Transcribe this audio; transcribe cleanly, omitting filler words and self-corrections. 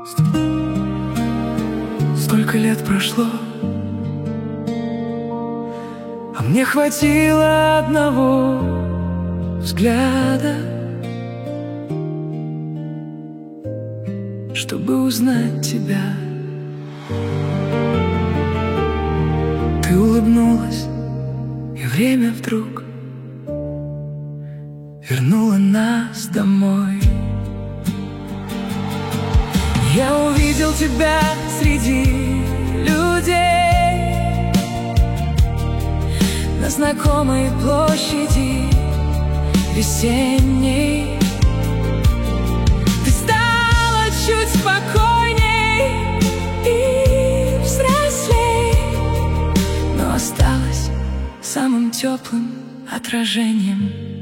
Столько лет прошло, а мне хватило одного взгляда, чтобы узнать тебя. Ты улыбнулась, и время вдруг вернуло нас домой. Я увидел тебя среди людей на знакомой площади весенней. Ты стала чуть спокойней и взрослей, но осталась самым теплым отражением